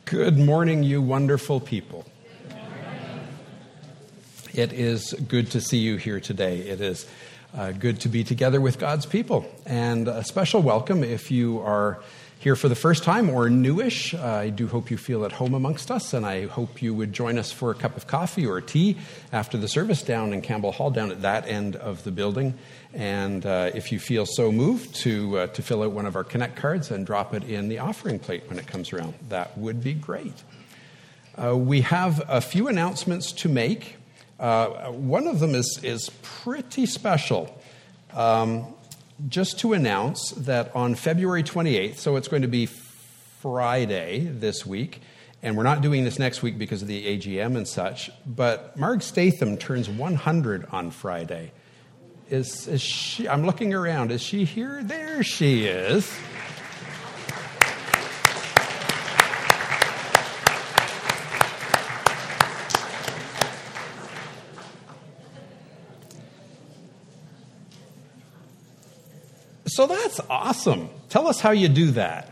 Good morning, you wonderful people. It is good to see you here today. It is good to be together with God's people. And a special welcome if you are here for the first time or newish. I do hope you feel at home amongst us, and I hope you would join us for a cup of coffee or tea after the service down in Campbell Hall, down at that end of the building. And if you feel so moved to fill out one of our Connect cards and drop it in the offering plate when it comes around, that would be great. We have a few announcements to make. One of them is pretty special. Just to announce that on February 28th, so it's going to be Friday this week, and we're not doing this next week because of the AGM and such, but Marg Statham turns 100 on Friday. Is she? I'm looking around. Is she here? There she is. So that's awesome. Tell us how you do that.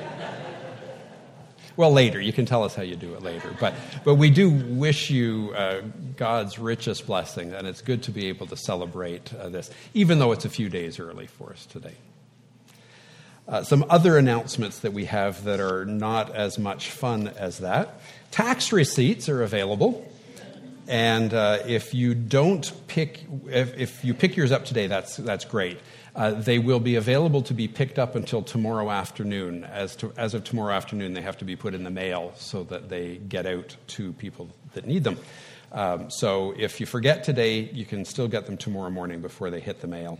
Well, later. You can tell us how you do it later. But we do wish you God's richest blessing, and it's good to be able to celebrate this, even though it's a few days early for us today. Some other announcements that we have that are not as much fun as that. Tax receipts are available. And if you pick yours up today, that's great. They will be available to be picked up until tomorrow afternoon. As of tomorrow afternoon, they have to be put in the mail so that they get out to people that need them. So if you forget today, you can still get them tomorrow morning before they hit the mail.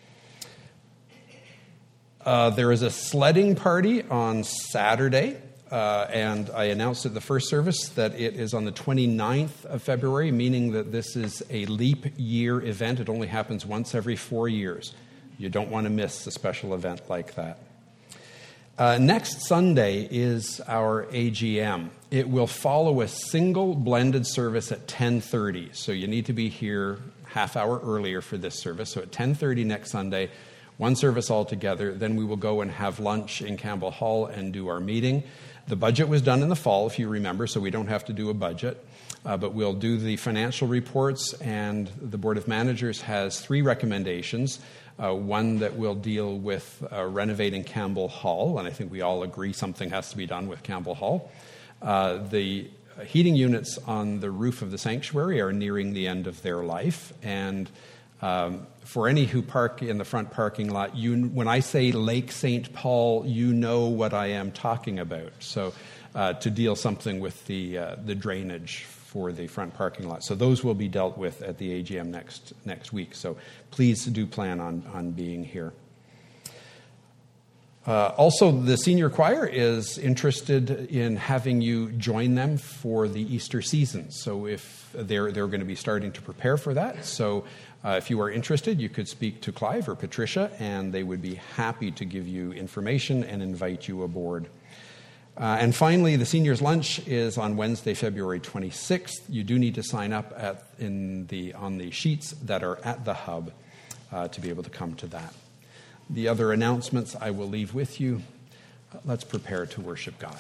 There is a sledding party on Saturday. And I announced at the first service that it is on the 29th of February, meaning that this is a leap year event. It only happens once every 4 years. You don't want to miss a special event like that. Next Sunday is our AGM. It will follow a single blended service at 10:30. So you need to be here half hour earlier for this service. So at 10:30 next Sunday, one service altogether. Then we will go and have lunch in Campbell Hall and do our meeting. The budget was done in the fall, if you remember, so we don't have to do a budget. But we'll do the financial reports, and the Board of Managers has 3 recommendations. One that will deal with renovating Campbell Hall, and I think we all agree something has to be done with Campbell Hall. The heating units on the roof of the sanctuary are nearing the end of their life, and for any who park in the front parking lot, when I say Lake St. Paul, you know what I am talking about. So to deal something with the drainage for the front parking lot. So those will be dealt with at the AGM next week. So please do plan on being here. Also, the senior choir is interested in having you join them for the Easter season. So if they're going to be starting to prepare for that. So if you are interested, you could speak to Clive or Patricia, and they would be happy to give you information and invite you aboard. And finally, the seniors' lunch is on Wednesday, February 26th. You do need to sign up on the sheets that are at the hub to be able to come to that. The other announcements I will leave with you. Let's prepare to worship God.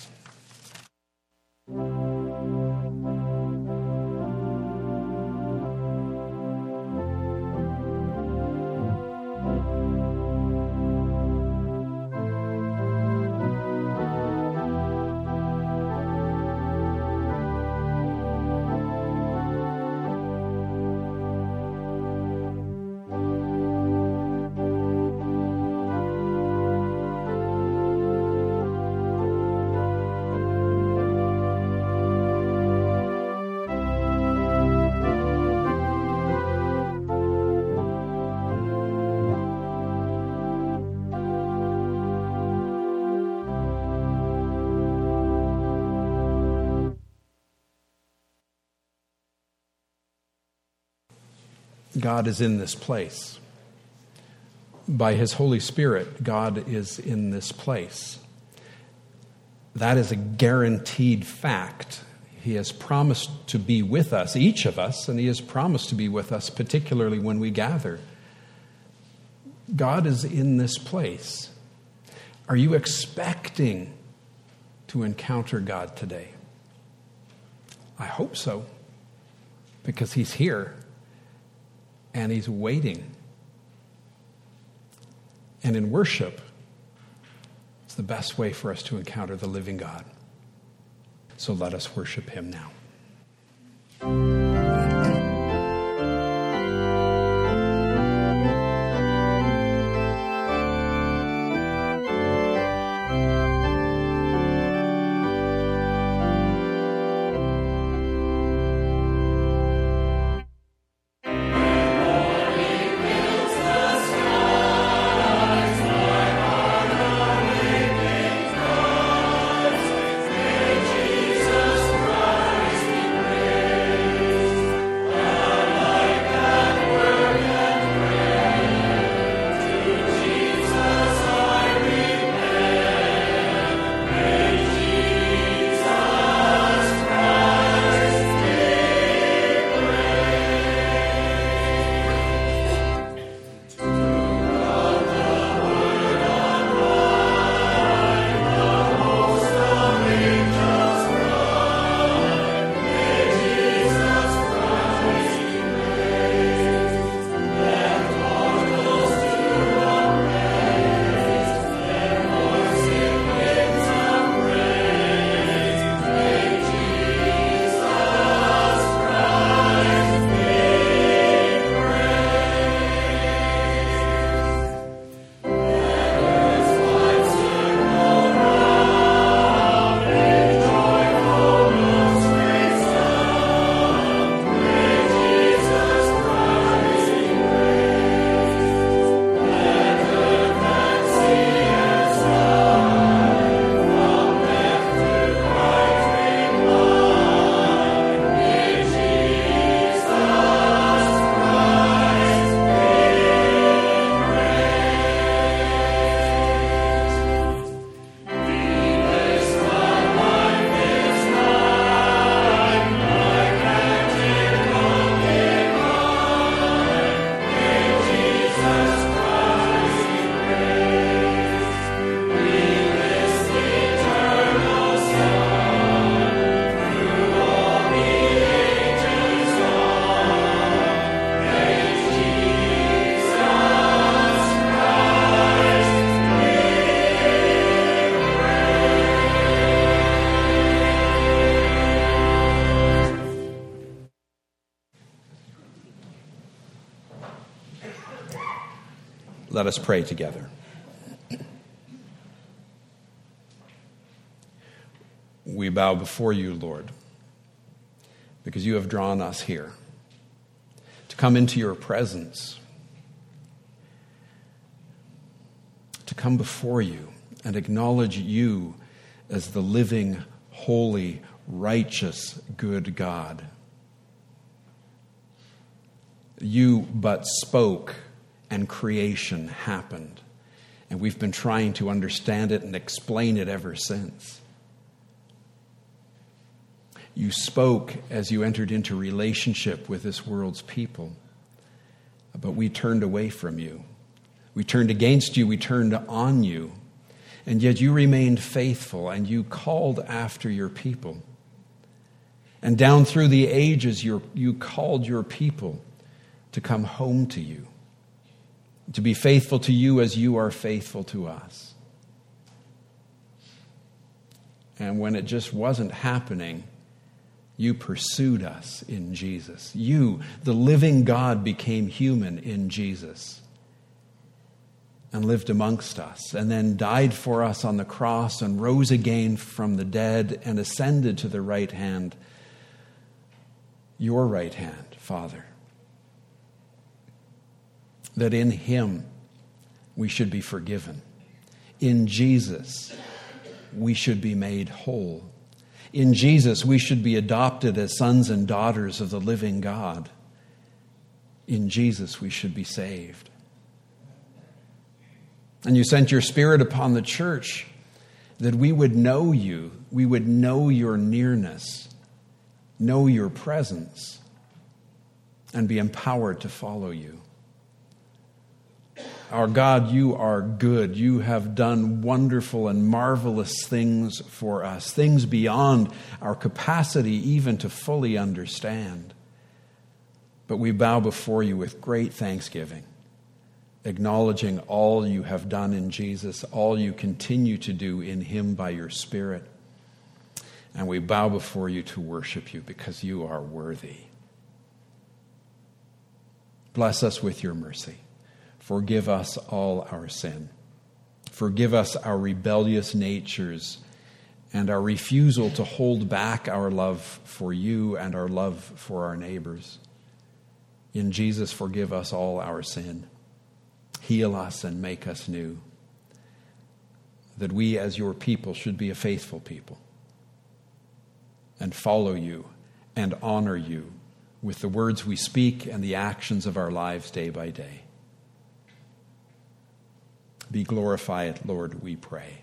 God is in this place. By His Holy Spirit, God is in this place. That is a guaranteed fact. He has promised to be with us, each of us, and He has promised to be with us, particularly when we gather. God is in this place. Are you expecting to to encounter God today? I hope so, because he's here and he's waiting. And in worship, it's the best way for us to encounter the living God. So let us worship him now. Let us pray together. We bow before you, Lord, because you have drawn us here to come into your presence, to come before you and acknowledge you as the living, holy, righteous, good God. You but spoke, and creation happened. And we've been trying to understand it and explain it ever since. You spoke as you entered into relationship with this world's people. But we turned away from you. We turned against you. We turned on you. And yet you remained faithful and you called after your people. And down through the ages, you called your people to come home to you, to be faithful to you as you are faithful to us. And when it just wasn't happening, you pursued us in Jesus. You, the living God, became human in Jesus and lived amongst us, and then died for us on the cross and rose again from the dead and ascended to the right hand, your right hand, Father. That in him we should be forgiven. In Jesus we should be made whole. In Jesus we should be adopted as sons and daughters of the living God. In Jesus we should be saved. And you sent your Spirit upon the church that we would know you, we would know your nearness, know your presence, and be empowered to follow you. Our God, you are good. You have done wonderful and marvelous things for us, things beyond our capacity even to fully understand. But we bow before you with great thanksgiving, acknowledging all you have done in Jesus, all you continue to do in him by your Spirit. And we bow before you to worship you because you are worthy. Bless us with your mercy. Forgive us all our sin. Forgive us our rebellious natures and our refusal to hold back our love for you and our love for our neighbors. In Jesus, forgive us all our sin. Heal us and make us new. That we as your people should be a faithful people and follow you and honor you with the words we speak and the actions of our lives day by day. Be glorified, Lord, we pray.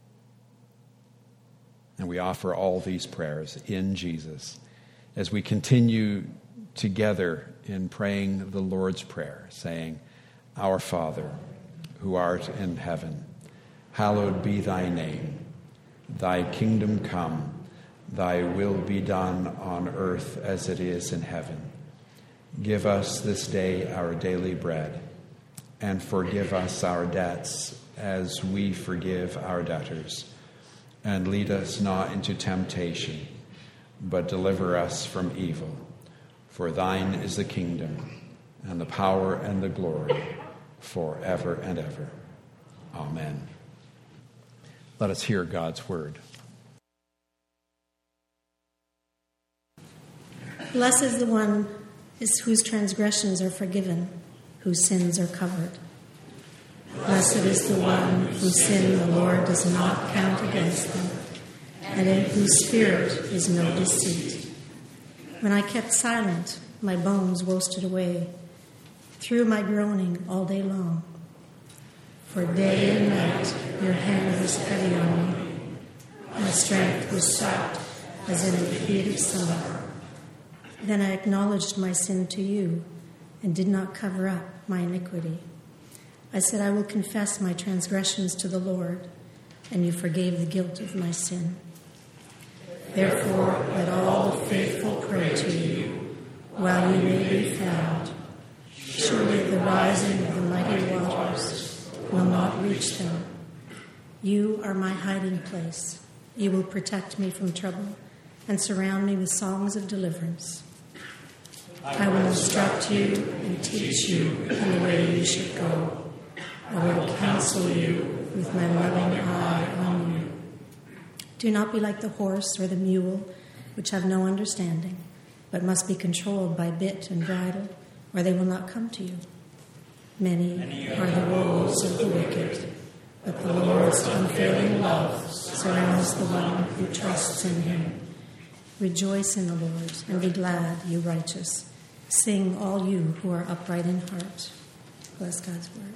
And we offer all these prayers in Jesus as we continue together in praying the Lord's Prayer, saying, Our Father, who art in heaven, hallowed be thy name. Thy kingdom come, thy will be done on earth as it is in heaven. Give us this day our daily bread, and forgive us our debts as we forgive our debtors. And lead us not into temptation, but deliver us from evil. For thine is the kingdom, and the power and the glory, forever and ever. Amen. Let us hear God's word. Blessed is the one whose transgressions are forgiven, whose sins are covered. Blessed is the one whose sin the Lord does not count against them, and in whose spirit is no deceit. When I kept silent, my bones wasted away, through my groaning all day long. For day and night your hand was heavy on me. My strength was sapped as in the heat of summer. Then I acknowledged my sin to you and did not cover up my iniquity. I said, I will confess my transgressions to the Lord, and you forgave the guilt of my sin. Therefore, let all the faithful pray to you while you may be found. Surely the rising of the mighty waters will not reach them. You are my hiding place. You will protect me from trouble and surround me with songs of deliverance. I will instruct you and teach you in the way you should go. I will counsel you with my loving eye on you. Do not be like the horse or the mule, which have no understanding, but must be controlled by bit and bridle, or they will not come to you. Many are the woes of the wicked, but the Lord's unfailing love surrounds the one who trusts in him. Rejoice in the Lord and be glad, you righteous. Sing, all you who are upright in heart. Bless God's word.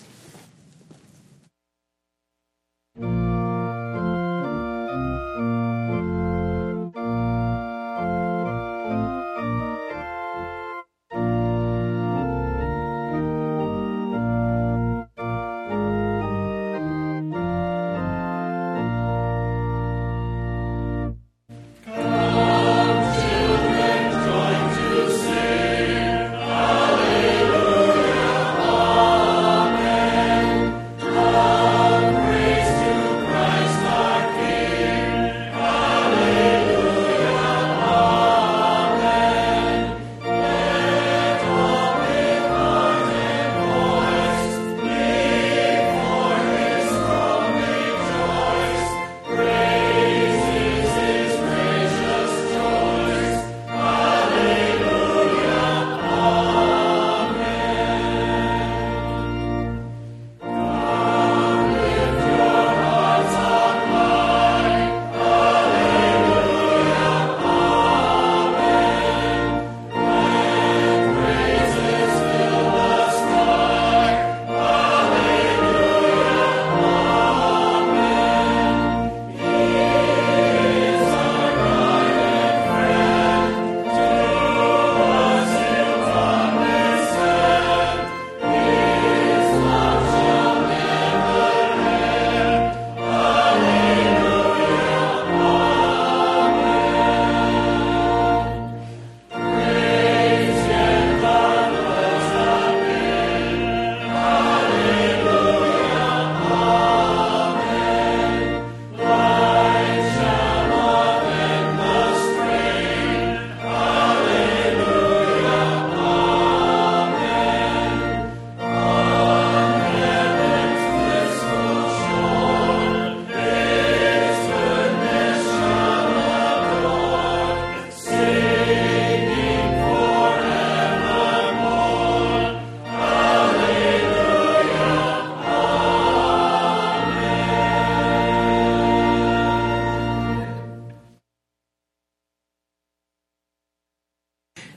Amen.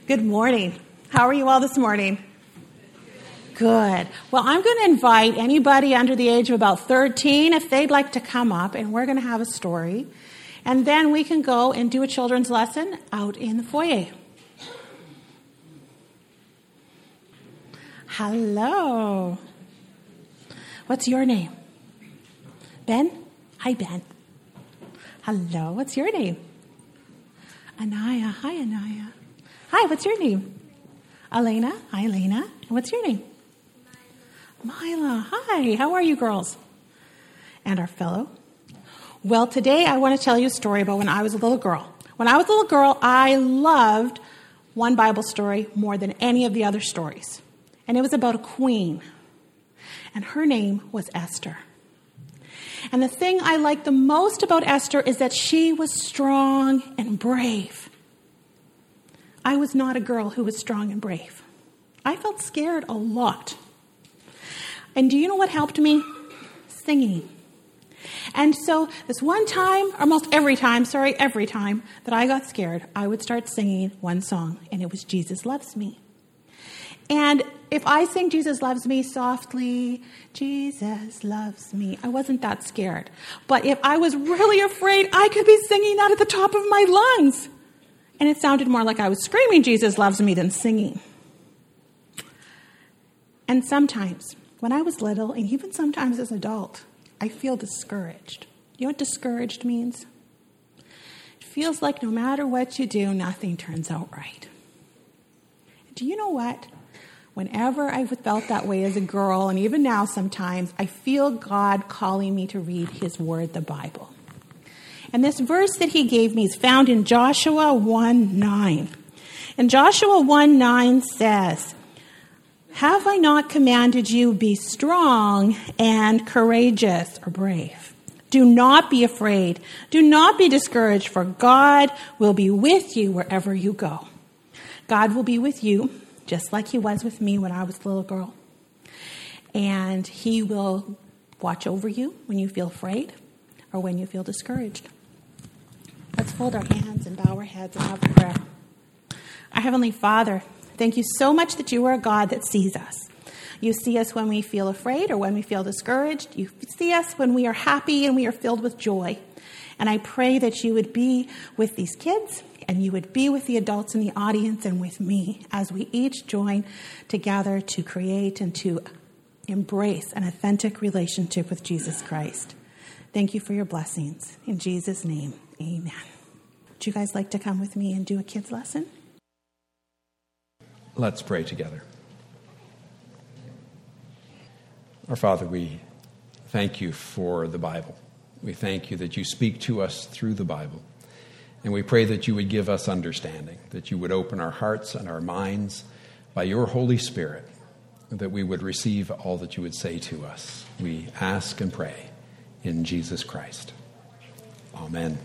Good morning. How are you all this morning? Good. Well, I'm going to invite anybody under the age of about 13 if they'd like to come up, and we're going to have a story. And then we can go and do a children's lesson out in the foyer. Hello. What's your name? Ben? Hi, Ben. Hello. What's your name? Anaya. Hi, Anaya. Hi, what's your name? Elena. Hi, Elena. And what's your name? Mila. Hi. How are you, girls? And our fellow? Well, today I want to tell you a story about when I was a little girl. When I was a little girl, I loved one Bible story more than any of the other stories. And it was about a queen. And her name was Esther. And the thing I liked the most about Esther is that she was strong and brave. I was not a girl who was strong and brave. I felt scared a lot. And do you know what helped me? Singing. And so this one time, almost every time that I got scared, I would start singing one song, and it was Jesus Loves Me. And if I sing Jesus Loves Me softly, Jesus loves me, I wasn't that scared. But if I was really afraid, I could be singing that at the top of my lungs. And it sounded more like I was screaming Jesus loves me than singing. And sometimes, when I was little, and even sometimes as an adult, I feel discouraged. You know what discouraged means? It feels like no matter what you do, nothing turns out right. Do you know what? Whenever I've felt that way as a girl, and even now sometimes, I feel God calling me to read His Word, the Bible. And this verse that He gave me is found in Joshua 1:9. And Joshua 1:9 says, "Have I not commanded you, be strong and courageous," or brave. "Do not be afraid. Do not be discouraged, for God will be with you wherever you go." God will be with you, just like He was with me when I was a little girl. And He will watch over you when you feel afraid or when you feel discouraged. Let's fold our hands and bow our heads and have a prayer. Our Heavenly Father, thank you so much that you are a God that sees us. You see us when we feel afraid or when we feel discouraged. You see us when we are happy and we are filled with joy. And I pray that you would be with these kids and you would be with the adults in the audience and with me as we each join together to create and to embrace an authentic relationship with Jesus Christ. Thank you for your blessings. In Jesus' name, amen. Would you guys like to come with me and do a kids lesson? Let's pray together. Our Father, we thank you for the Bible. We thank you that you speak to us through the Bible. And we pray that you would give us understanding, that you would open our hearts and our minds by your Holy Spirit, that we would receive all that you would say to us. We ask and pray in Jesus Christ. Amen.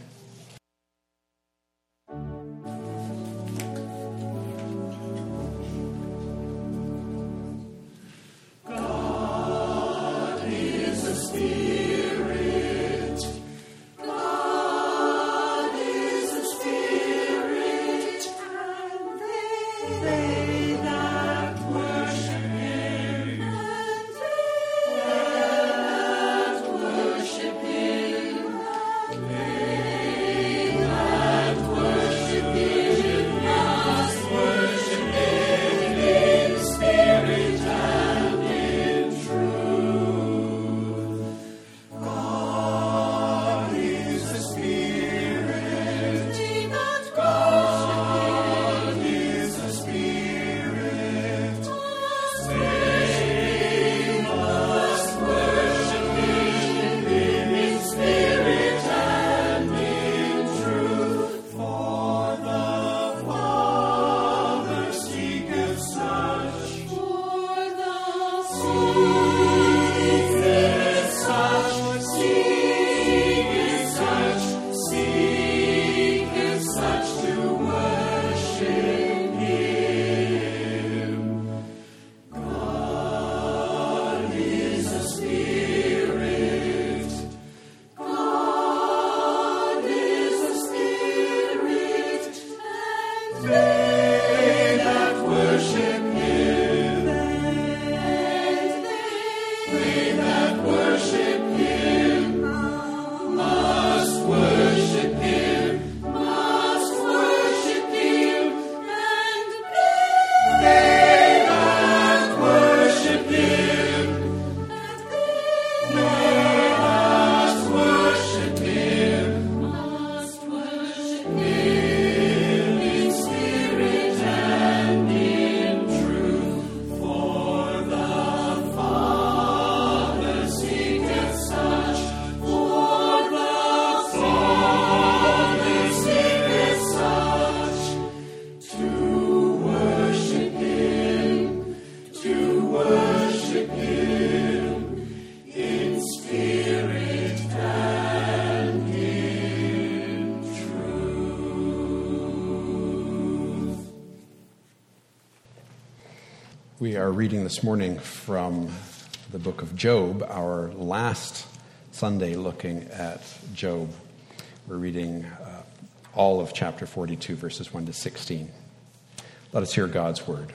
We are reading this morning from the book of Job, our last Sunday looking at Job. We're reading all of chapter 42, verses 1 to 16. Let us hear God's word.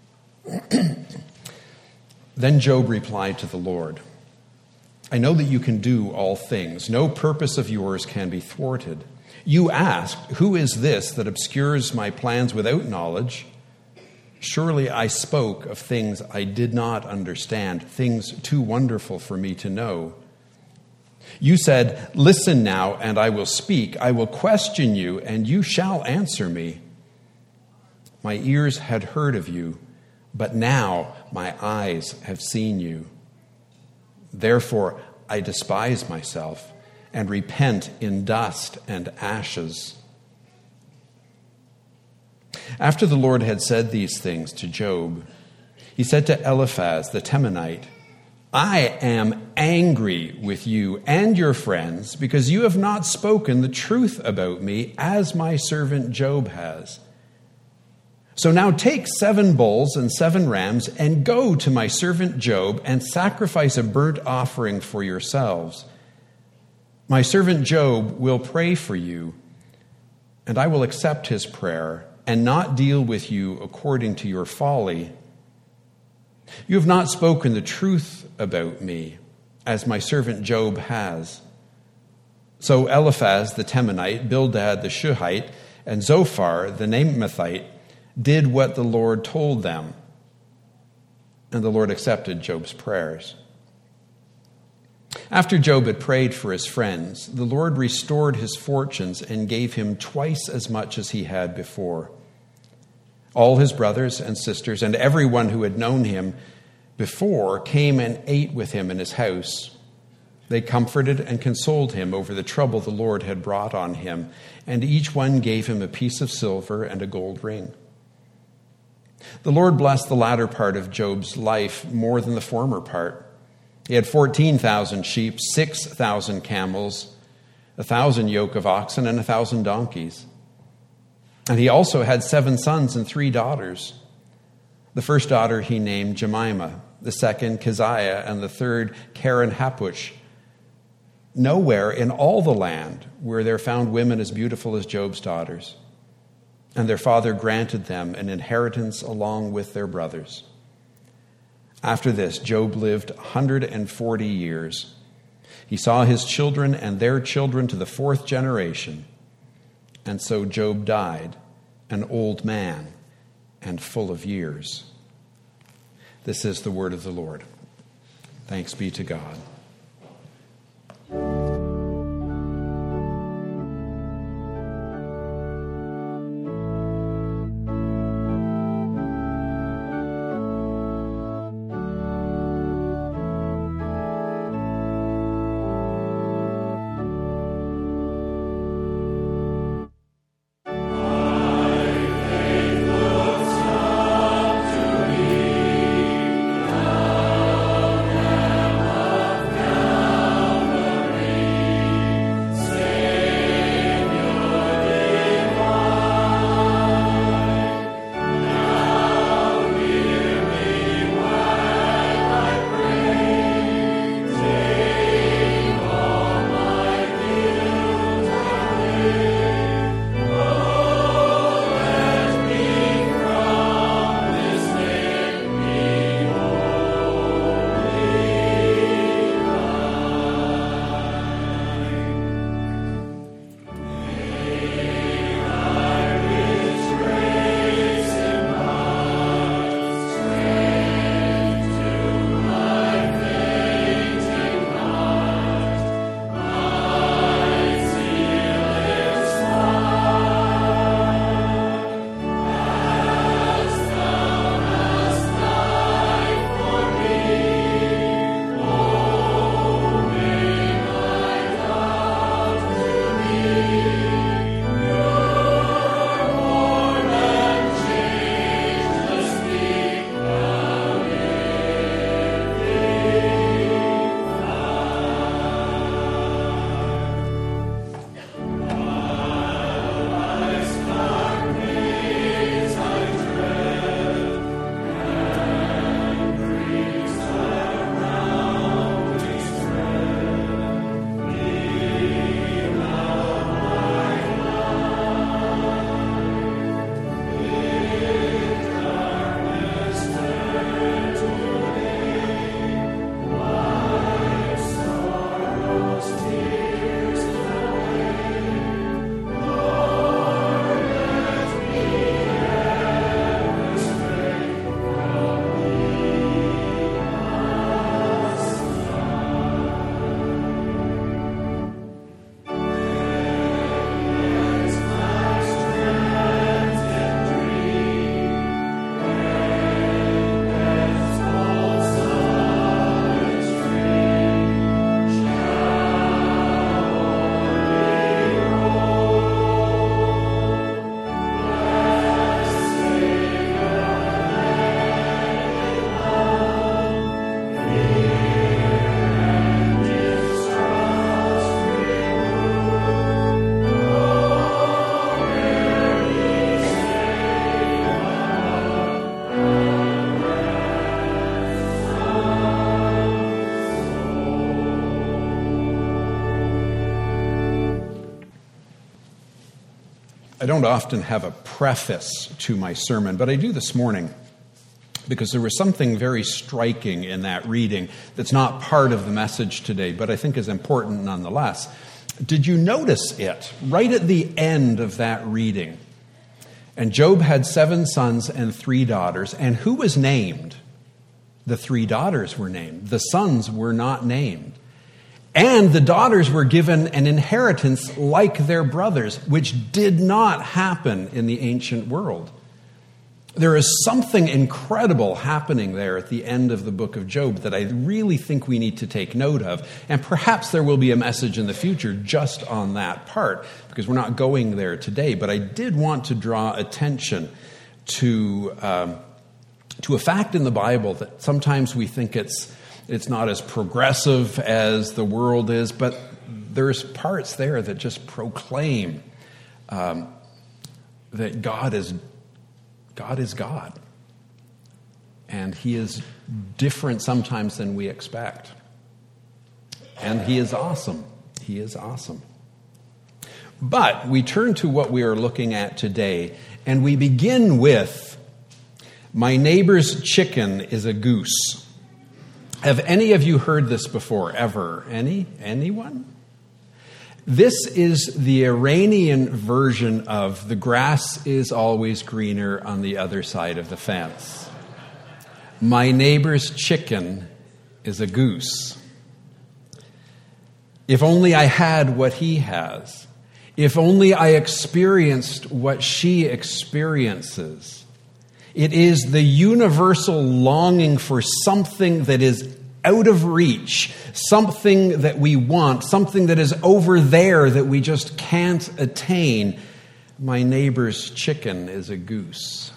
Then Job replied to the Lord, I know that you can do all things. No purpose of yours can be thwarted. You asked, who is this that obscures my plans without knowledge? Surely I spoke of things I did not understand, things too wonderful for me to know. You said, listen now, and I will speak. I will question you, and you shall answer me. My ears had heard of you, but now my eyes have seen you. Therefore I despise myself and repent in dust and ashes. After the Lord had said these things to Job, he said to Eliphaz the Temanite, I am angry with you and your friends because you have not spoken the truth about me as my servant Job has. So now take 7 bulls and 7 rams and go to my servant Job and sacrifice a burnt offering for yourselves. My servant Job will pray for you, and I will accept his prayer and not deal with you according to your folly. You have not spoken the truth about me, as my servant Job has. So Eliphaz the Temanite, Bildad the Shuhite, and Zophar the Naamathite did what the Lord told them, and the Lord accepted Job's prayers. After Job had prayed for his friends, the Lord restored his fortunes and gave him twice as much as he had before. All his brothers and sisters and everyone who had known him before came and ate with him in his house. They comforted and consoled him over the trouble the Lord had brought on him, and each one gave him a piece of silver and a gold ring. The Lord blessed the latter part of Job's life more than the former part. He had 14,000 sheep, 6,000 camels, 1,000 yoke of oxen, and 1,000 donkeys. And he also had 7 sons and 3 daughters. The first daughter he named Jemimah, the second Keziah, and the third Keren-Happuch. Nowhere in all the land were there found women as beautiful as Job's daughters. And their father granted them an inheritance along with their brothers. After this, Job lived 140 years. He saw his children and their children to the 4th generation. And so Job died, an old man and full of years. This is the word of the Lord. Thanks be to God. I don't often have a preface to my sermon, but I do this morning because there was something very striking in that reading that's not part of the message today, but I think is important nonetheless. Did you notice it right at the end of that reading? And Job had 7 sons and 3 daughters, and who was named? The 3 daughters were named. The sons were not named. And the daughters were given an inheritance like their brothers, which did not happen in the ancient world. There is something incredible happening there at the end of the book of Job that I really think we need to take note of. And perhaps there will be a message in the future just on that part, because we're not going there today. But I did want to draw attention to a fact in the Bible that sometimes we think it's not as progressive as the world is, but there's parts there that just proclaim that God is God. And he is different sometimes than we expect. And he is awesome. He is awesome. But we turn to what we are looking at today, and we begin with, my neighbor's chicken is a goose. Have any of you heard this before, ever? Anyone? This is the Iranian version of the grass is always greener on the other side of the fence. My neighbor's chicken is a goose. If only I had what he has. If only I experienced what she experiences. It is the universal longing for something that is out of reach, something that we want, something that is over there that we just can't attain. My neighbor's chicken is a goose.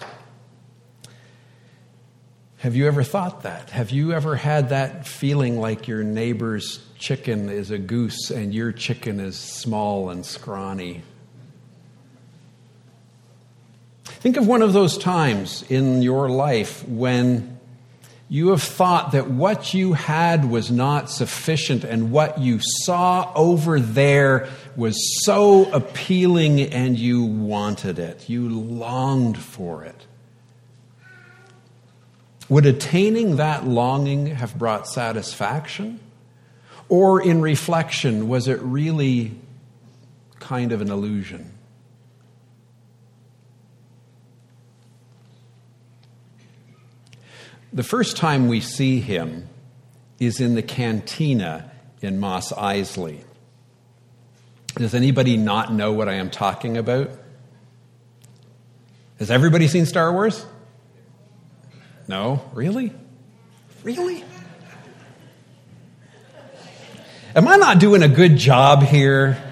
Have you ever thought that? Have you ever had that feeling like your neighbor's chicken is a goose and your chicken is small and scrawny? Think of one of those times in your life when you have thought that what you had was not sufficient and what you saw over there was so appealing and you wanted it. You longed for it. Would attaining that longing have brought satisfaction? Or in reflection, was it really kind of an illusion? The first time we see him is in the cantina in Mos Eisley. Does anybody not know what I am talking about? Has everybody seen Star Wars? No? Really? Really? Am I not doing a good job here?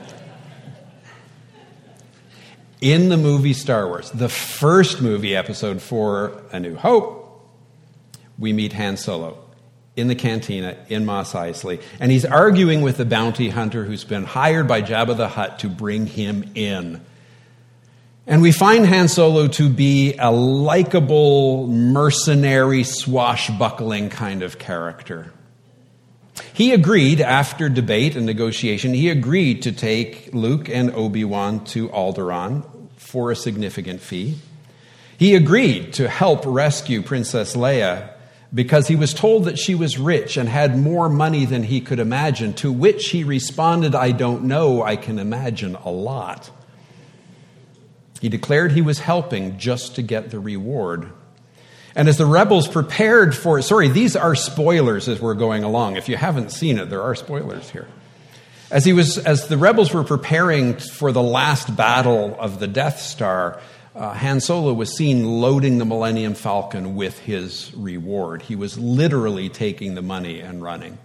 In the movie Star Wars, the first movie, Episode 4, A New Hope, we meet Han Solo in the cantina in Mos Eisley, and he's arguing with the bounty hunter who's been hired by Jabba the Hutt to bring him in. And we find Han Solo to be a likable, mercenary, swashbuckling kind of character. He agreed, after debate and negotiation, he agreed to take Luke and Obi-Wan to Alderaan for a significant fee. He agreed to help rescue Princess Leia because he was told that she was rich and had more money than he could imagine, to which he responded, "I don't know, I can imagine a lot." He declared he was helping just to get the reward. And as the rebels prepared for... these are spoilers as we're going along. If you haven't seen it, there are spoilers here. As the rebels were preparing for the last battle of the Death Star, Han Solo was seen loading the Millennium Falcon with his reward. He was literally taking the money and running.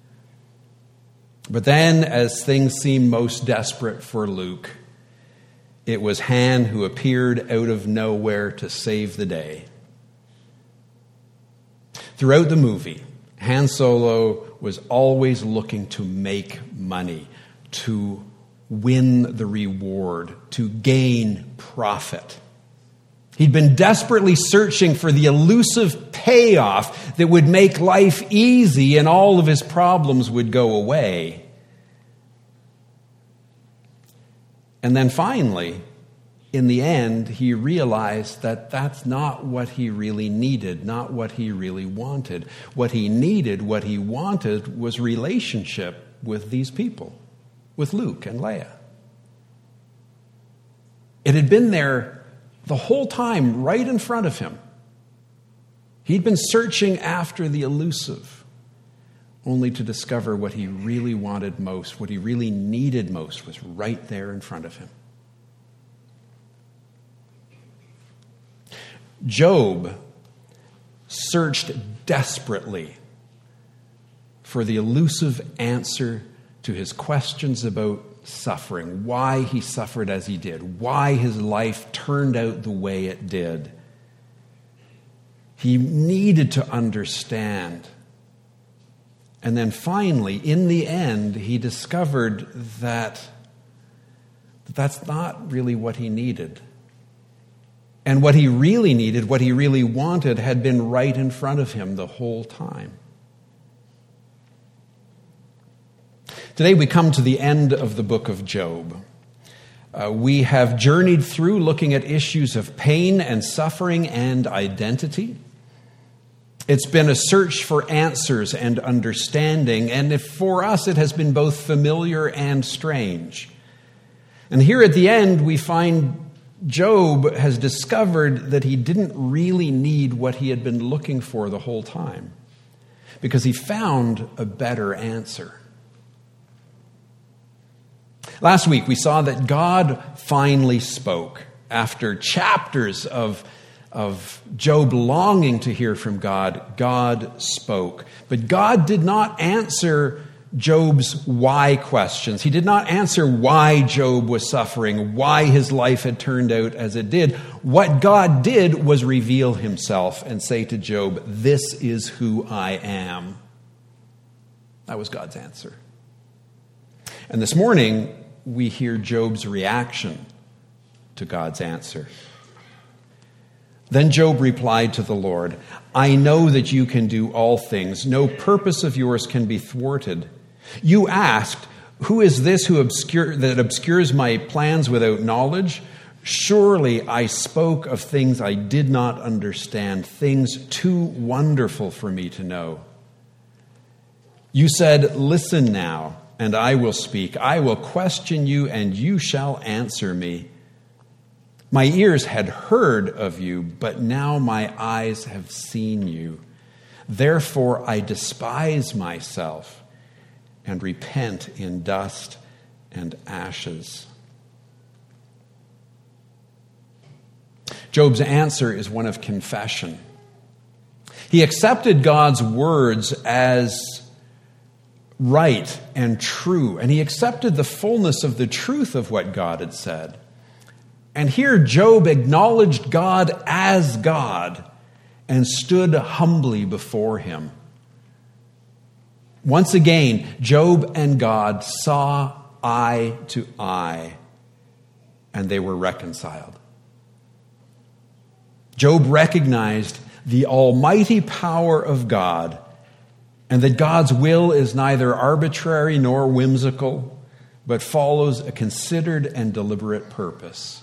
But then, as things seemed most desperate for Luke, it was Han who appeared out of nowhere to save the day. Throughout the movie, Han Solo was always looking to make money, to win the reward, to gain profit. He'd been desperately searching for the elusive payoff that would make life easy and all of his problems would go away. And then finally, in the end, he realized that that's not what he really needed, not what he really wanted. What he needed, what he wanted, was relationship with these people, with Luke and Leia. It had been there the whole time, right in front of him. He'd been searching after the elusive, only to discover what he really wanted most, what he really needed most, was right there in front of him. Job searched desperately for the elusive answer to his questions about suffering, why he suffered as he did, why his life turned out the way it did. He needed to understand. And then finally, in the end, he discovered that that's not really what he needed. And what he really needed, what he really wanted, had been right in front of him the whole time. Today we come to the end of the book of Job. We have journeyed through looking at issues of pain and suffering and identity. It's been a search for answers and understanding, and for us it has been both familiar and strange. And here at the end we find Job has discovered that he didn't really need what he had been looking for the whole time, because he found a better answer. Last week we saw that God finally spoke after chapters of Job longing to hear from God. God spoke. But God did not answer Job's why questions. He did not answer why Job was suffering, why his life had turned out as it did. What God did was reveal himself and say to Job, "This is who I am." That was God's answer. And this morning, we hear Job's reaction to God's answer. Then Job replied to the Lord, "I know that you can do all things. No purpose of yours can be thwarted. You asked, 'Who is this that obscures my plans without knowledge?' Surely I spoke of things I did not understand, things too wonderful for me to know. You said, 'Listen now, and I will speak. I will question you, and you shall answer me.' My ears had heard of you, but now my eyes have seen you. Therefore I despise myself and repent in dust and ashes." Job's answer is one of confession. He accepted God's words as right and true, and he accepted the fullness of the truth of what God had said. And here Job acknowledged God as God and stood humbly before him. Once again, Job and God saw eye to eye, and they were reconciled. Job recognized the almighty power of God, and that God's will is neither arbitrary nor whimsical, but follows a considered and deliberate purpose.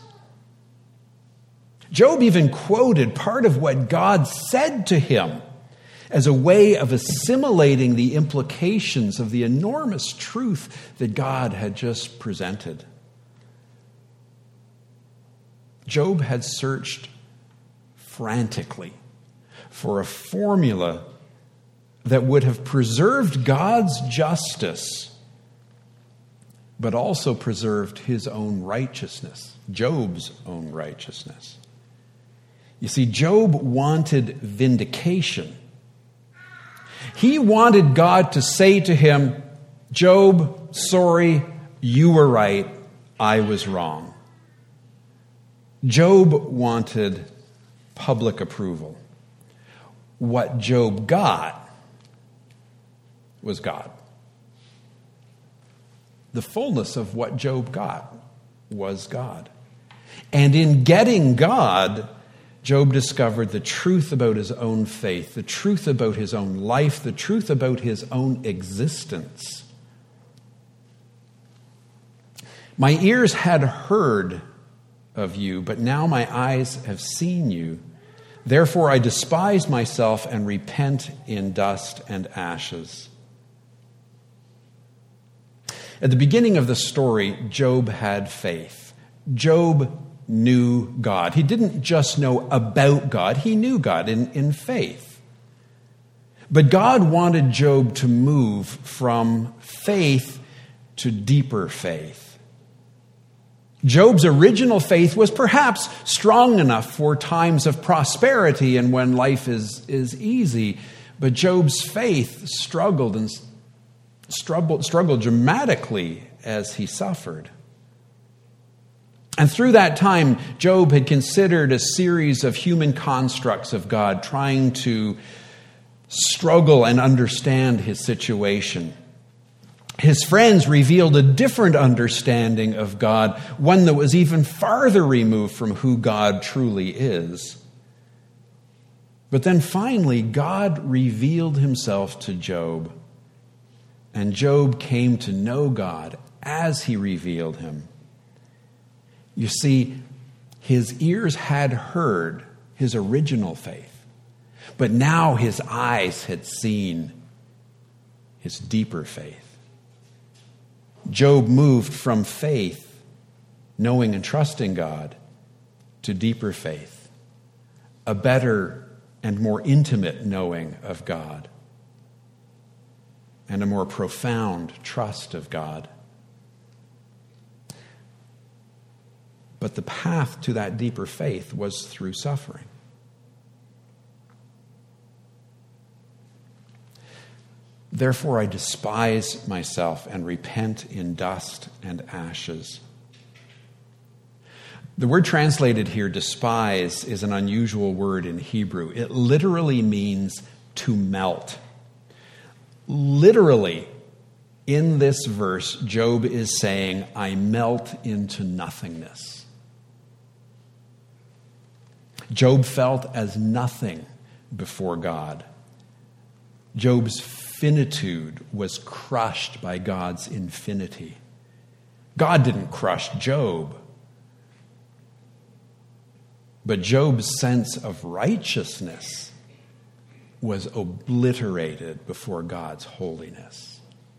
Job even quoted part of what God said to him as a way of assimilating the implications of the enormous truth that God had just presented. Job had searched frantically for a formula that would have preserved God's justice, but also preserved his own righteousness, Job's own righteousness. You see, Job wanted vindication. He wanted God to say to him, "Job, sorry, you were right, I was wrong." Job wanted public approval. What Job got was God. The fullness of what Job got was God. And in getting God, Job discovered the truth about his own faith, the truth about his own life, the truth about his own existence. My ears had heard of you, but now my eyes have seen you. Therefore I despise myself and repent in dust and ashes. At the beginning of the story, Job had faith. Job knew God. He didn't just know about God, he knew God in faith. But God wanted Job to move from faith to deeper faith. Job's original faith was perhaps strong enough for times of prosperity and when life is easy, but Job's faith struggled dramatically as he suffered. And through that time, Job had considered a series of human constructs of God, trying to struggle and understand his situation. His friends revealed a different understanding of God, one that was even farther removed from who God truly is. But then finally, God revealed himself to Job, and Job came to know God as he revealed him. You see, his ears had heard his original faith, but now his eyes had seen his deeper faith. Job moved from faith, knowing and trusting God, to deeper faith, a better and more intimate knowing of God, and a more profound trust of God. But the path to that deeper faith was through suffering. Therefore, I despise myself and repent in dust and ashes. The word translated here, despise, is an unusual word in Hebrew. It literally means to melt. Literally, in this verse, Job is saying, I melt into nothingness. Job felt as nothing before God. Job's finitude was crushed by God's infinity. God didn't crush Job, but Job's sense of righteousness was obliterated before God's holiness.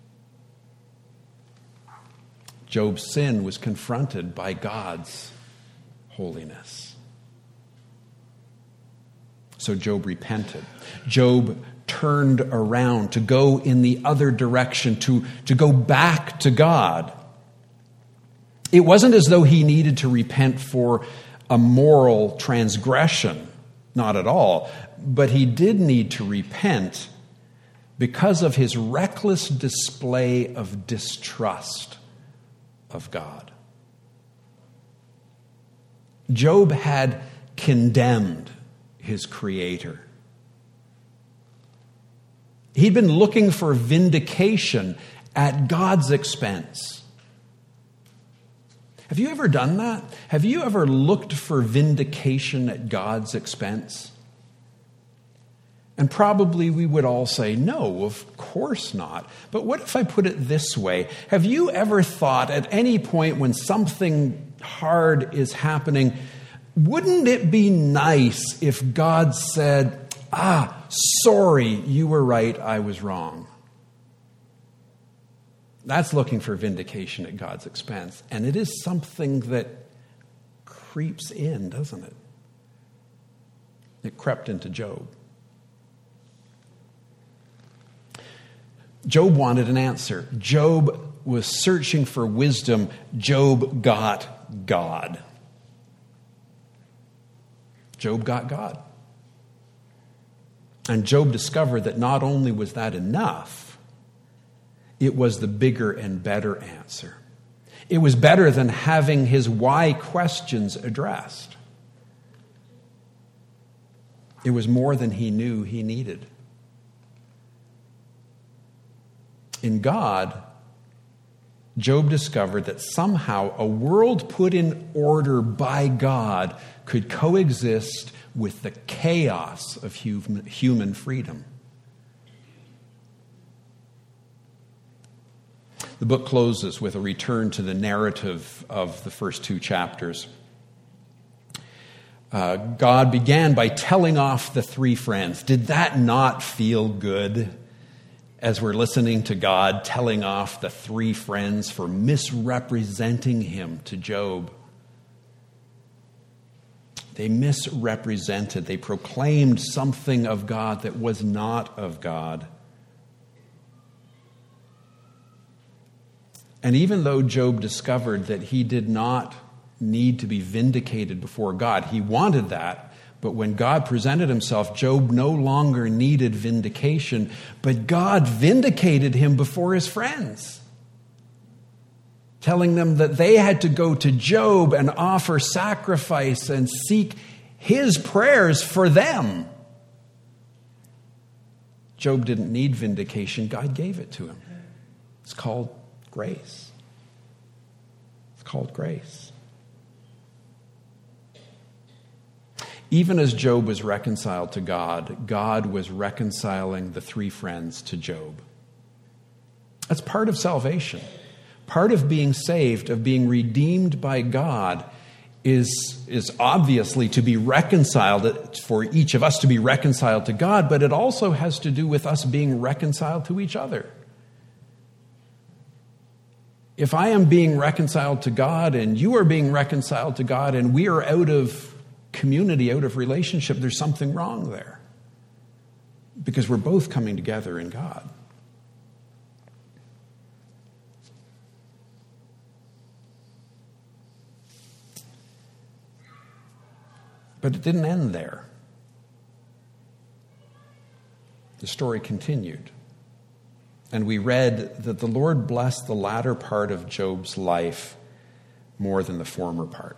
Job's sin was confronted by God's holiness. So Job repented. Job turned around to go in the other direction, to go back to God. It wasn't as though he needed to repent for a moral transgression, not at all, but he did need to repent because of his reckless display of distrust of God. Job had condemned his Creator. He'd been looking for vindication at God's expense. Have you ever done that? Have you ever looked for vindication at God's expense? And probably we would all say, no, of course not. But what if I put it this way? Have you ever thought at any point when something hard is happening, wouldn't it be nice if God said, sorry, you were right, I was wrong? That's looking for vindication at God's expense. And it is something that creeps in, doesn't it? It crept into Job. Job wanted an answer. Job was searching for wisdom. Job got God. Job got God. And Job discovered that not only was that enough, it was the bigger and better answer. It was better than having his why questions addressed. It was more than he knew he needed. In God, Job discovered that somehow a world put in order by God could coexist with the chaos of human freedom. The book closes with a return to the narrative of the first two chapters. God began by telling off the three friends. Did that not feel good as we're listening to God telling off the three friends for misrepresenting him to Job? They misrepresented. They proclaimed something of God that was not of God. And even though Job discovered that he did not need to be vindicated before God, he wanted that. But when God presented himself, Job no longer needed vindication, but God vindicated him before his friends, telling them that they had to go to Job and offer sacrifice and seek his prayers for them. Job didn't need vindication. God gave it to him. It's called grace. It's called grace. Even as Job was reconciled to God, God was reconciling the three friends to Job. That's part of salvation. Part of being saved, of being redeemed by God, is obviously to be reconciled, for each of us to be reconciled to God, but it also has to do with us being reconciled to each other. If I am being reconciled to God and you are being reconciled to God and we are out of community, out of relationship, there's something wrong there. Because we're both coming together in God. But it didn't end there. The story continued. And we read that the Lord blessed the latter part of Job's life more than the former part.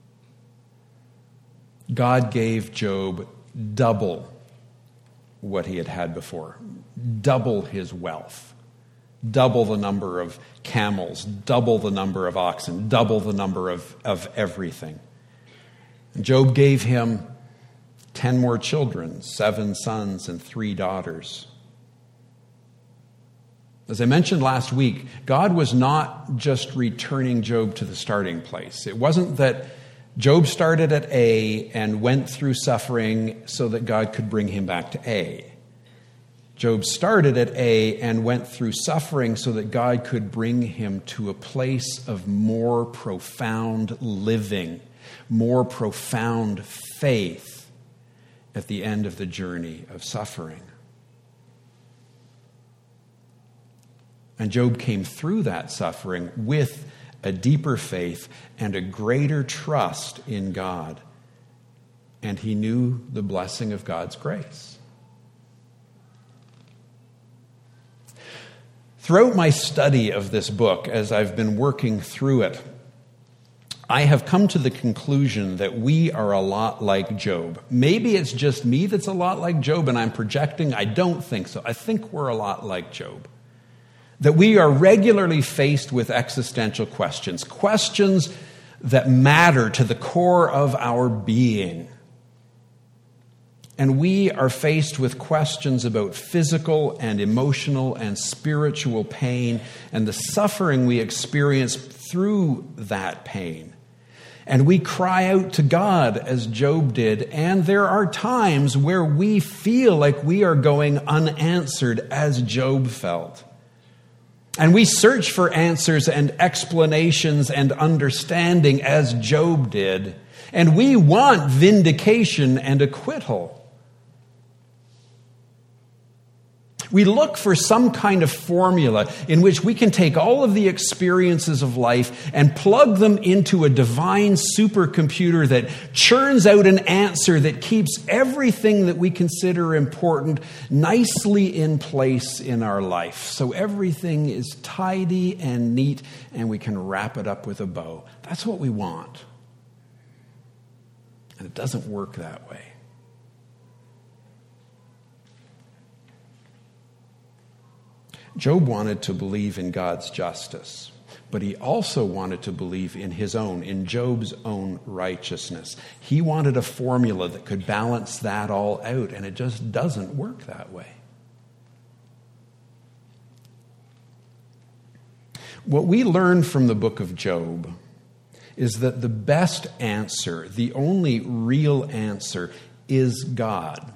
God gave Job double what he had had before, double his wealth, double the number of camels, double the number of oxen, double the number of everything. And Job gave him 10 more children, 7 sons and 3 daughters. As I mentioned last week, God was not just returning Job to the starting place. It wasn't that Job started at A and went through suffering so that God could bring him back to A. Job started at A and went through suffering so that God could bring him to a place of more profound living, more profound faith at the end of the journey of suffering. And Job came through that suffering with a deeper faith and a greater trust in God. And he knew the blessing of God's grace. Throughout my study of this book, as I've been working through it, I have come to the conclusion that we are a lot like Job. Maybe it's just me that's a lot like Job and I'm projecting. I don't think so. I think we're a lot like Job. That we are regularly faced with existential questions, questions that matter to the core of our being. And we are faced with questions about physical and emotional and spiritual pain and the suffering we experience through that pain. And we cry out to God as Job did, and there are times where we feel like we are going unanswered as Job felt. And we search for answers and explanations and understanding as Job did. And we want vindication and acquittal. We look for some kind of formula in which we can take all of the experiences of life and plug them into a divine supercomputer that churns out an answer that keeps everything that we consider important nicely in place in our life. So everything is tidy and neat and we can wrap it up with a bow. That's what we want. And it doesn't work that way. Job wanted to believe in God's justice, but he also wanted to believe in Job's own righteousness. He wanted a formula that could balance that all out, and it just doesn't work that way. What we learn from the book of Job is that the best answer, the only real answer, is God.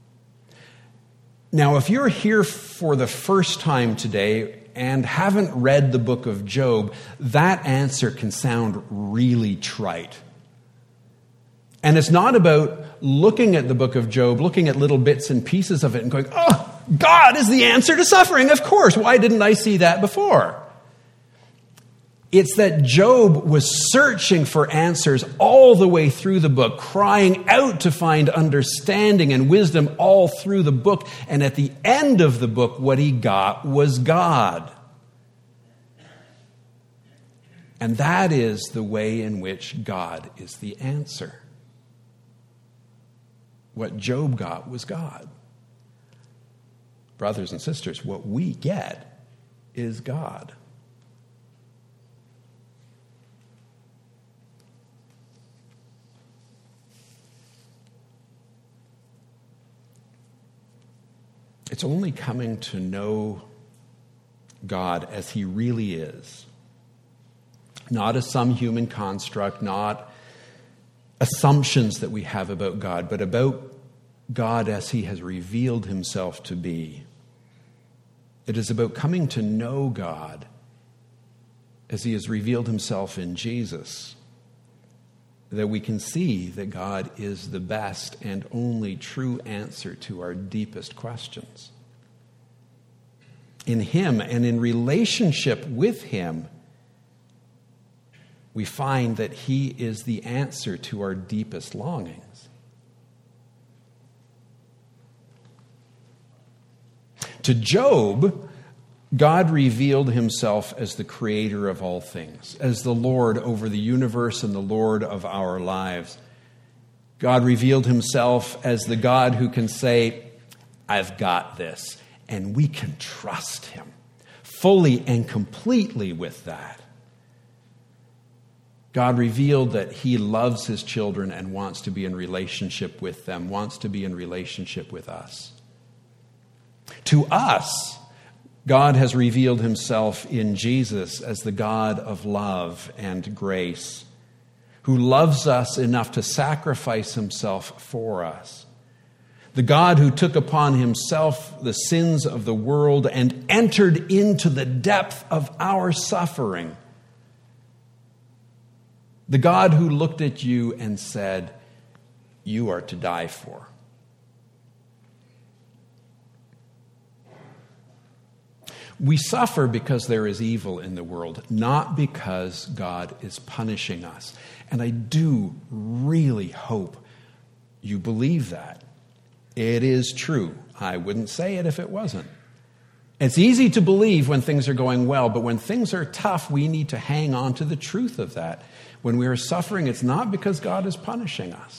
Now, if you're here for the first time today and haven't read the book of Job, that answer can sound really trite. And it's not about looking at the book of Job, looking at little bits and pieces of it and going, oh, God is the answer to suffering, of course. Why didn't I see that before? It's that Job was searching for answers all the way through the book, crying out to find understanding and wisdom all through the book. And at the end of the book, what he got was God. And that is the way in which God is the answer. What Job got was God. Brothers and sisters, what we get is God. It's only coming to know God as he really is, not as some human construct, not assumptions that we have about God, but about God as he has revealed himself to be. It is about coming to know God as he has revealed himself in Jesus, that we can see that God is the best and only true answer to our deepest questions. In him and in relationship with him, we find that he is the answer to our deepest longings. To Job, God revealed himself as the creator of all things, as the Lord over the universe and the Lord of our lives. God revealed himself as the God who can say, I've got this, and we can trust him fully and completely with that. God revealed that he loves his children and wants to be in relationship with them, wants to be in relationship with us. To us, God has revealed himself in Jesus as the God of love and grace, who loves us enough to sacrifice himself for us. The God who took upon himself the sins of the world and entered into the depth of our suffering. The God who looked at you and said, you are to die for. We suffer because there is evil in the world, not because God is punishing us. And I do really hope you believe that. It is true. I wouldn't say it if it wasn't. It's easy to believe when things are going well, but when things are tough, we need to hang on to the truth of that. When we are suffering, it's not because God is punishing us.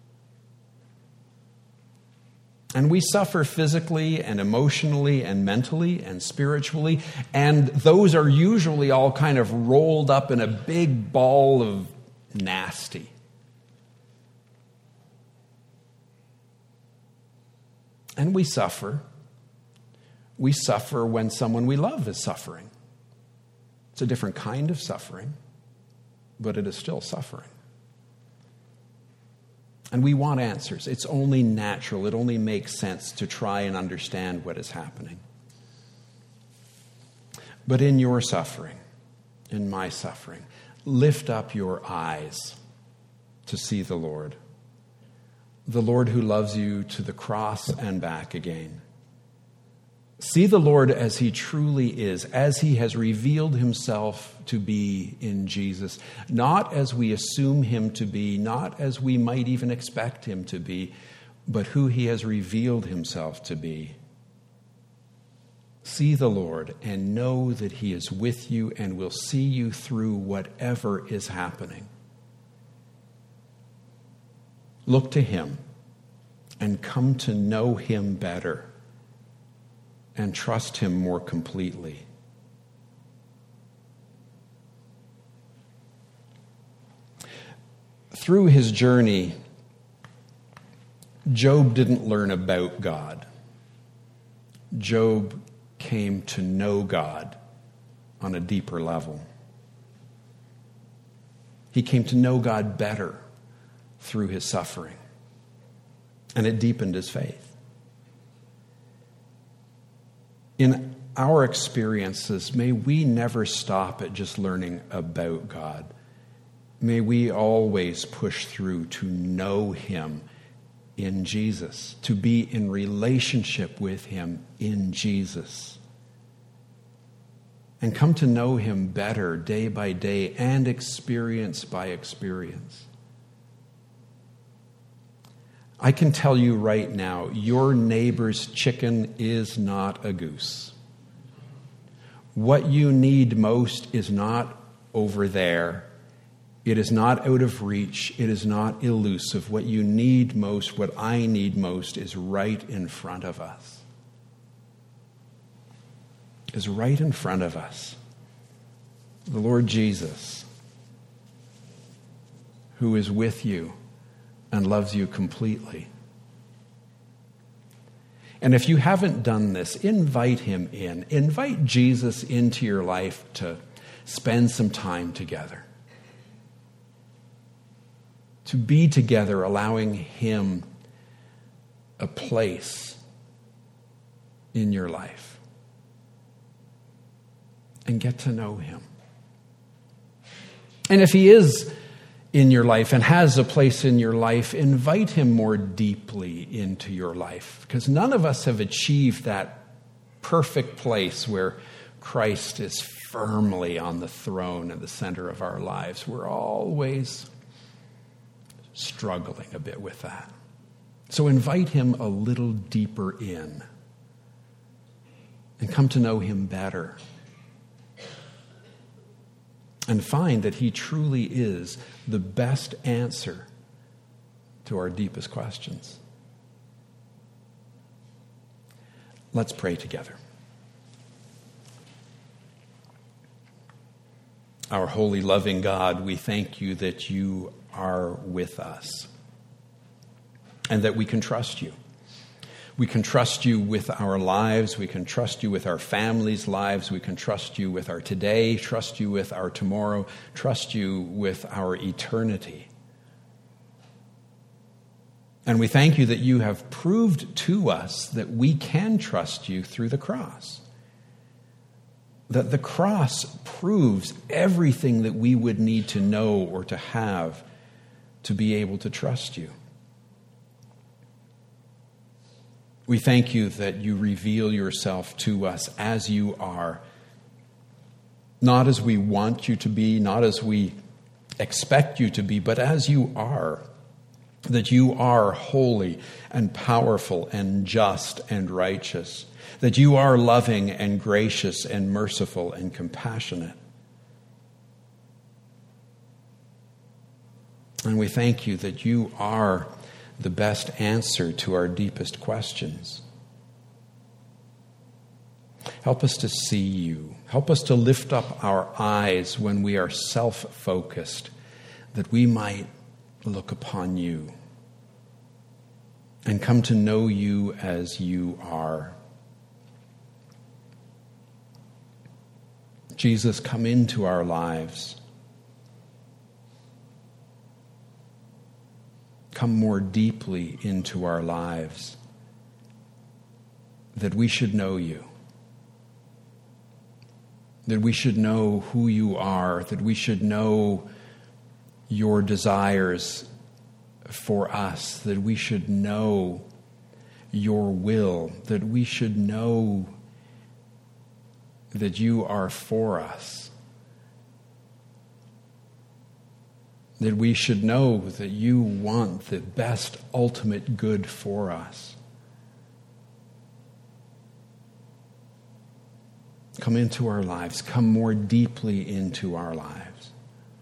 And we suffer physically and emotionally and mentally and spiritually, and those are usually all kind of rolled up in a big ball of nasty. And we suffer. We suffer when someone we love is suffering. It's a different kind of suffering, but it is still suffering. And we want answers. It's only natural. It only makes sense to try and understand what is happening. But in your suffering, in my suffering, lift up your eyes to see the Lord who loves you to the cross and back again. See the Lord as he truly is, as he has revealed himself to be in Jesus, not as we assume him to be, not as we might even expect him to be, but who he has revealed himself to be. See the Lord and know that he is with you and will see you through whatever is happening. Look to him and come to know him better and trust him more completely. Through his journey, Job didn't learn about God. Job came to know God on a deeper level. He came to know God better through his suffering. And it deepened his faith. In our experiences, may we never stop at just learning about God. May we always push through to know him in Jesus, to be in relationship with him in Jesus, and come to know him better day by day and experience by experience. I can tell you right now, your neighbor's chicken is not a goose. What you need most is not over there. It is not out of reach. It is not elusive. What you need most, what I need most, is right in front of us. Is right in front of us. The Lord Jesus, who is with you and loves you completely. And if you haven't done this, invite him in. Invite Jesus into your life to spend some time together. To be together, allowing him a place in your life. And get to know him. And if he is in your life and has a place in your life, invite him more deeply into your life. Because none of us have achieved that perfect place where Christ is firmly on the throne in the center of our lives. We're always struggling a bit with that. So invite him a little deeper in and come to know him better. And find that he truly is the best answer to our deepest questions. Let's pray together. Our holy, loving God, we thank you that you are with us and that we can trust you. We can trust you with our lives. We can trust you with our families' lives. We can trust you with our today, trust you with our tomorrow, trust you with our eternity. And we thank you that you have proved to us that we can trust you through the cross. That the cross proves everything that we would need to know or to have to be able to trust you. We thank you that you reveal yourself to us as you are, not as we want you to be, not as we expect you to be, but as you are, that you are holy and powerful and just and righteous, that you are loving and gracious and merciful and compassionate. And we thank you that you are the best answer to our deepest questions. Help us to see you. Help us to lift up our eyes when we are self-focused, that we might look upon you and come to know you as you are. Jesus, come into our lives. Come more deeply into our lives, that we should know you, that we should know who you are, that we should know your desires for us, that we should know your will, that we should know that you are for us. That we should know that you want the best ultimate good for us. Come into our lives. Come more deeply into our lives.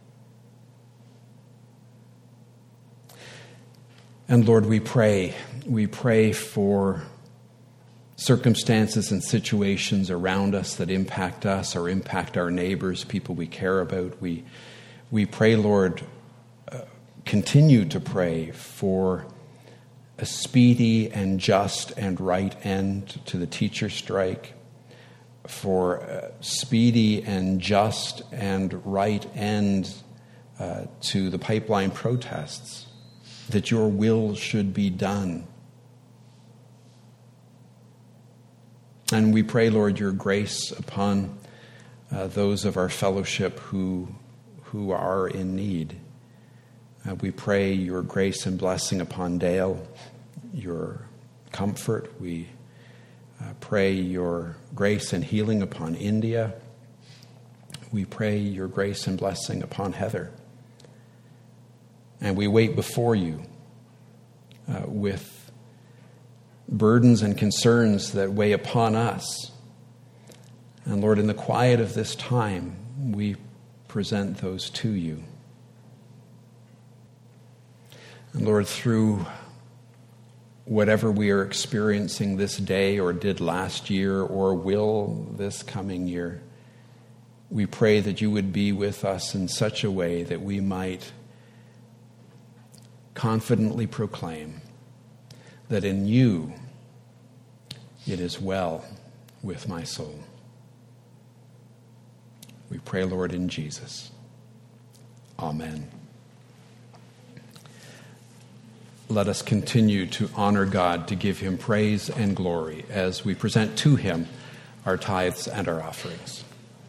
And Lord, we pray for circumstances and situations around us that impact us or impact our neighbors, people we care about. We pray, Lord, continue to pray for a speedy and just and right end to the teacher strike, for a speedy and just and right end to the pipeline protests, that your will should be done. And we pray, Lord, your grace upon those of our fellowship who are in need. We pray your grace and blessing upon Dale, your comfort. We pray your grace and healing upon India. We pray your grace and blessing upon Heather. And we wait before you with burdens and concerns that weigh upon us. And Lord, in the quiet of this time, we present those to you. And Lord, through whatever we are experiencing this day or did last year or will this coming year, we pray that you would be with us in such a way that we might confidently proclaim that in you it is well with my soul. We pray, Lord, in Jesus. Amen. Let us continue to honor God, to give him praise and glory as we present to him our tithes and our offerings.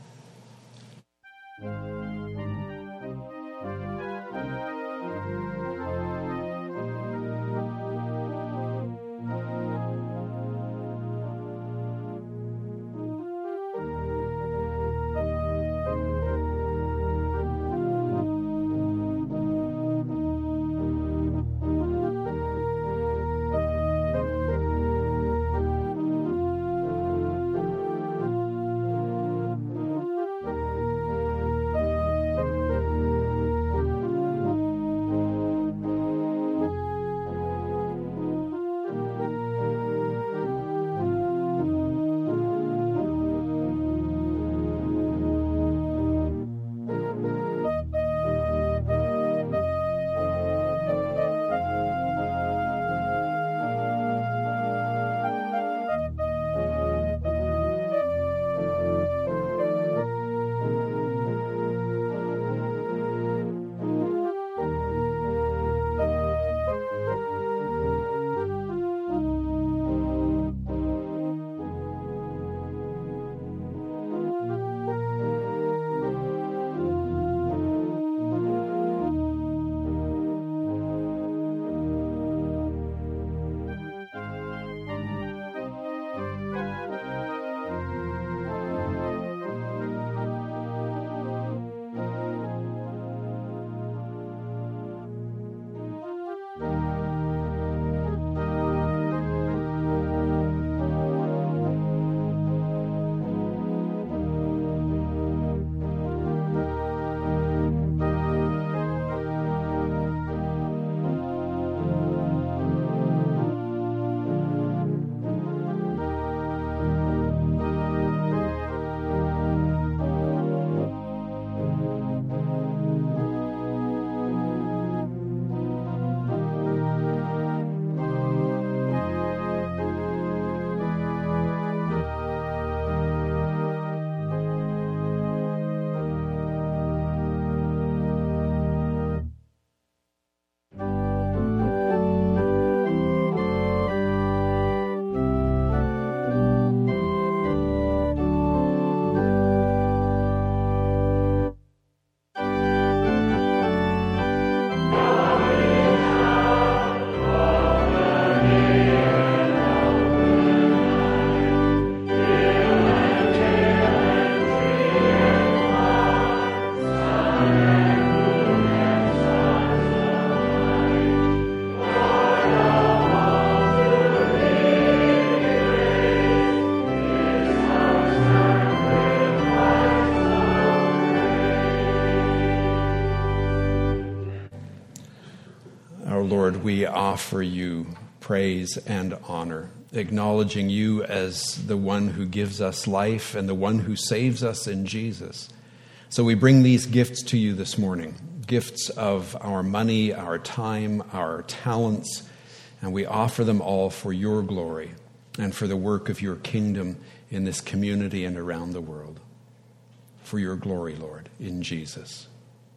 Lord, we offer you praise and honor, acknowledging you as the one who gives us life and the one who saves us in Jesus. So we bring these gifts to you this morning, gifts of our money, our time, our talents, and we offer them all for your glory and for the work of your kingdom in this community and around the world. For your glory, Lord, in Jesus.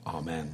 Amen.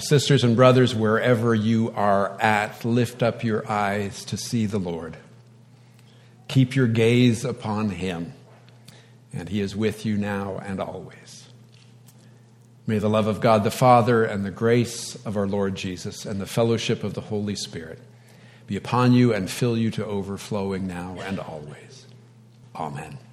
My sisters and brothers, wherever you are at, lift up your eyes to see the Lord. Keep your gaze upon him, and he is with you now and always. May the love of God the Father and the grace of our Lord Jesus and the fellowship of the Holy Spirit be upon you and fill you to overflowing now and always. Amen.